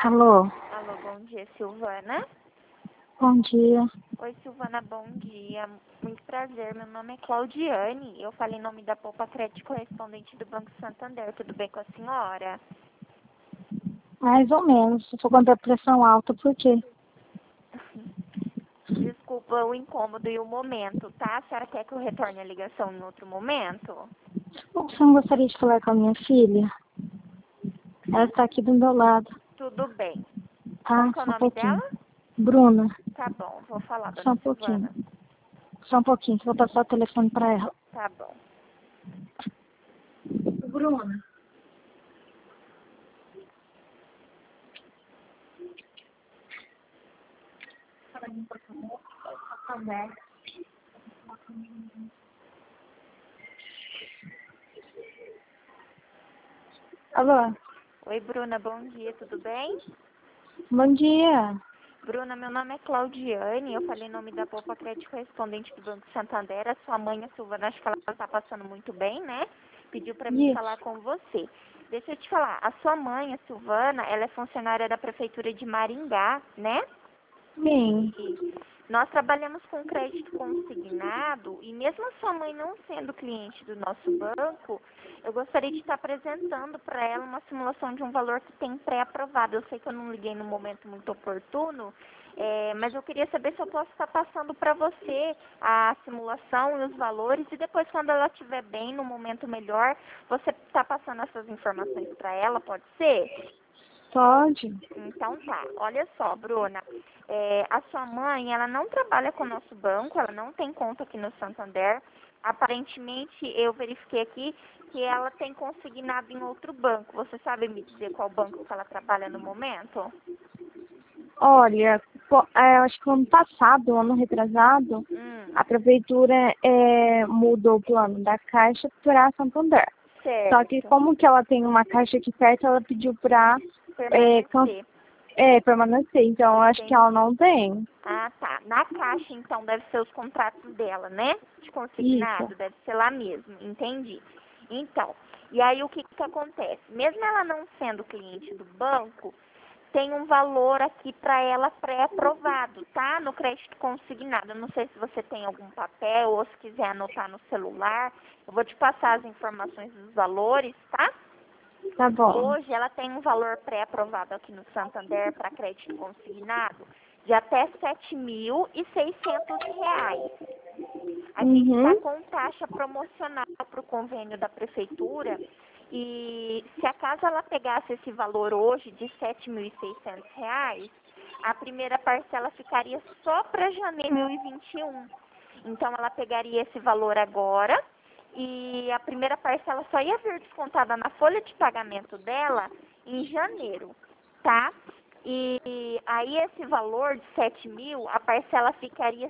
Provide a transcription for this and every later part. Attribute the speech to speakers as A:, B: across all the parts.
A: Alô,
B: Alô, bom dia, Silvana.
A: bom dia.
B: Oi, Silvana, bom dia. Muito prazer, meu nome é Claudiane. Eu falei em nome da Poupa Crédito correspondente do Banco Santander. Tudo bem com a senhora?
A: Mais ou menos. Se for com a pressão alta, por quê?
B: Desculpa o incômodo e o momento, tá? A senhora quer que eu retorne a ligação em outro momento?
A: Você não gostaria de falar com a minha filha? Ela está aqui do meu lado,
B: Tudo bem.
A: tá?
B: Qual que é o
A: Só um
B: nome
A: pouquinho.
B: dela?
A: Bruna,
B: Tá bom, vou falar,
A: só
B: dona
A: um pouquinho.
B: Silvana.
A: Só um pouquinho, que eu vou passar o telefone para ela.
B: Tá bom.
A: Bruna. Alô,
B: Oi, Bruna, bom dia, tudo bem?
A: bom dia.
B: Bruna, meu nome é Claudiane, eu falei em nome da Poupa Crédito correspondente do Banco Santander. A sua mãe, a Silvana, acho que ela está passando muito bem, né? Pediu para mim falar
A: Isso,
B: com você. Deixa eu te falar, a sua mãe, a Silvana, ela é funcionária da Prefeitura de Maringá, né?
A: sim.
B: E nós trabalhamos com crédito consignado e mesmo a sua mãe não sendo cliente do nosso banco, eu gostaria de estar apresentando para ela uma simulação de um valor que tem pré-aprovado. Eu sei que eu não liguei no momento muito oportuno, mas eu queria saber se eu posso estar passando para você a simulação e os valores e depois, quando ela estiver bem, no momento melhor, você está passando essas informações para ela, pode ser?
A: Pode?
B: Então tá, olha só, Bruna, a sua mãe, ela não trabalha com o nosso banco, ela não tem conta aqui no Santander. Aparentemente, eu verifiquei aqui que ela tem consignado em outro banco. Você sabe me dizer qual banco que ela trabalha no momento?
A: Olha, acho que ano passado, ano retrasado, a prefeitura mudou o plano da Caixa para Santander. Só que
B: Certo,
A: como que ela tem uma caixa aqui perto, ela pediu para
B: permanecer,
A: permanecer. Então, eu acho que ela
B: entendi.
A: não tem.
B: Ah, tá. Na Caixa, então, deve ser os contratos dela, né? De
A: Isso.
B: consignado, deve ser lá mesmo, entendi. Então, e aí o que que acontece? Mesmo ela não sendo cliente do banco, tem um valor aqui para ela pré-aprovado, tá? No crédito consignado. Eu não sei se você tem algum papel ou se quiser anotar no celular. Eu vou te passar as informações dos valores, tá?
A: Tá bom.
B: Hoje ela tem um valor pré-aprovado aqui no Santander para crédito consignado de até R$ 7.600. A gente está
A: Uhum.
B: com taxa promocional para o convênio da prefeitura e se a casa ela pegasse esse valor hoje de R$ 7.600, a primeira parcela ficaria só para janeiro de 2021. Então ela pegaria esse valor agora e a primeira parcela só ia vir descontada na folha de pagamento dela em janeiro, tá? E aí esse valor de 7.000, a parcela ficaria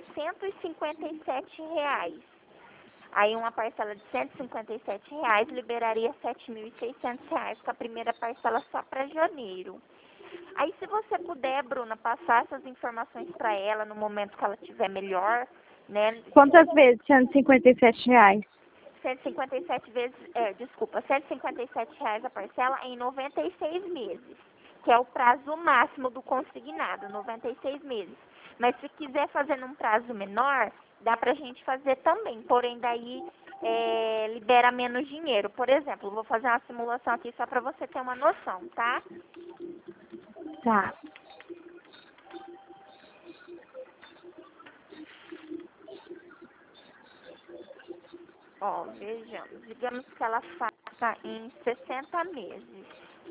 B: R$ 157. Aí uma parcela de R$ 157 liberaria R$ 7.600, com a primeira parcela só para janeiro. Aí se você puder, Bruna, passar essas informações para ela no momento que ela estiver melhor, né?
A: Quantas vezes? R$ 157.
B: 157 vezes, desculpa, R$ 157 a parcela em 96 meses, que é o prazo máximo do consignado, 96 meses. Mas se quiser fazer num prazo menor, dá pra gente fazer também, porém daí libera menos dinheiro. Por exemplo, vou fazer uma simulação aqui só para você ter uma noção, tá?
A: Tá.
B: Ó, vejamos, digamos que ela faça em 60 meses.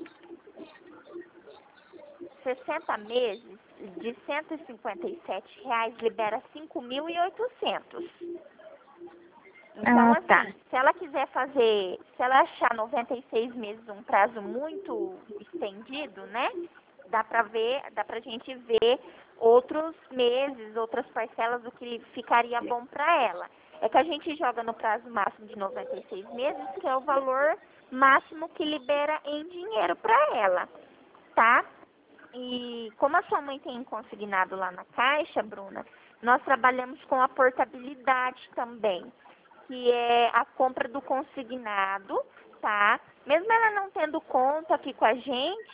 B: 60 meses de R$ 157 libera 5.800. Então,
A: Ah, tá.
B: assim, se ela quiser fazer, se ela achar 96 meses um prazo muito estendido, né? Dá pra gente ver outros meses, outras parcelas, o que ficaria bom para ela. É que a gente joga no prazo máximo de 96 meses, que é o valor máximo que libera em dinheiro para ela, tá? E como a sua mãe tem consignado lá na Caixa, Bruna, nós trabalhamos com a portabilidade também, que é a compra do consignado, tá? Mesmo ela não tendo conta aqui com a gente,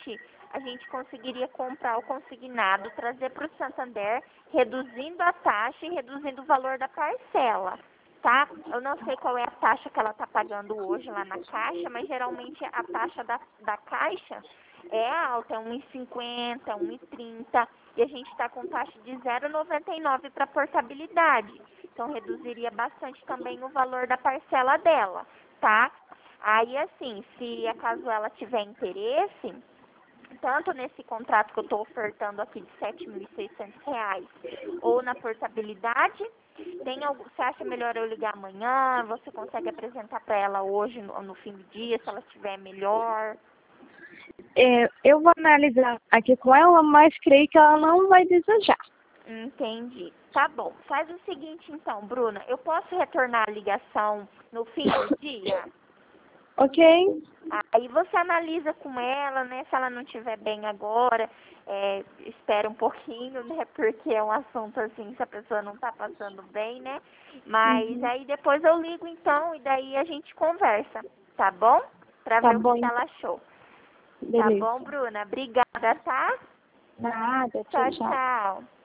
B: a gente conseguiria comprar o consignado, trazer para o Santander, reduzindo a taxa e reduzindo o valor da parcela, tá? Eu não sei qual é a taxa que ela está pagando hoje lá na Caixa, mas geralmente a taxa da Caixa é alta, é 1,50, 1,30, e a gente está com taxa de 0,99 para portabilidade. Então, reduziria bastante também o valor da parcela dela, tá? Aí, assim, se acaso ela tiver interesse, tanto nesse contrato que eu estou ofertando aqui de R$ 7.600 ou na portabilidade, você acha melhor eu ligar amanhã? Você consegue apresentar para ela hoje, no fim do dia, se ela estiver melhor?
A: Eu vou analisar aqui com ela, mas creio que ela não vai desejar.
B: Entendi. Tá bom. Faz o seguinte, então, Bruna. Eu posso retornar a ligação no fim do dia?
A: Ok?
B: Aí você analisa com ela, né? Se ela não estiver bem agora, espera um pouquinho, né? Porque é um assunto assim, se a pessoa não tá passando bem, né? Mas aí depois eu ligo então e daí a gente conversa, tá bom? Pra
A: Tá
B: ver o
A: bom,
B: que ela
A: então.
B: achou. Tá
A: Beleza.
B: bom, Bruna? Obrigada, tá?
A: Nada, tchau,
B: Tchau,
A: tchau.
B: tchau.